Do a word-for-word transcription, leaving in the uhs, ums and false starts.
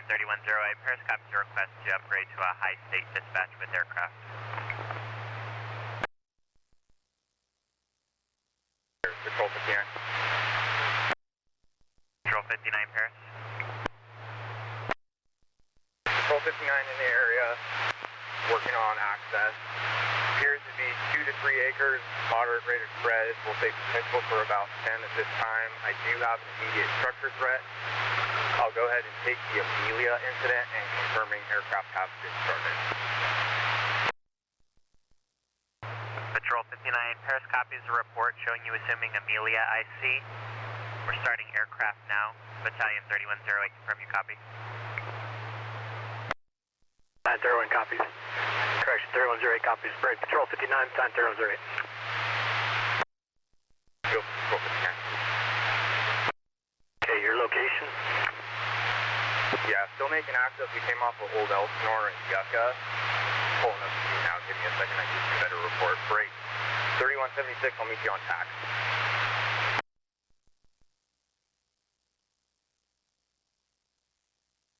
thirty-one oh eight, Paris copies your request to upgrade to a high state dispatch with aircraft. Control fifty-nine. Control fifty-nine, Paris. Control fifty-nine in the area, working on access. Appears to be two to three acres, moderate rate of spread. We'll take potential for about ten at this time. I do have an immediate structure threat. I'll go ahead and take the Amelia incident and confirming aircraft have been started. Patrol fifty-nine, Paris copies a report showing you assuming Amelia I C. We're starting aircraft now. Battalion thirty-one oh eight, confirm you copy. nine zero one copies. Correction, thirty-one oh eight copies. Break Patrol fifty-nine, sign thirty-one oh eight. Go, Patrol fifty-nine. Okay, your location? Yeah, still making access. We came off of Old Elsinore and Yucca. Pulling up to you now. Give me a second. I can get you a better report. Break. thirty-one seventy-six, I'll meet you on tax.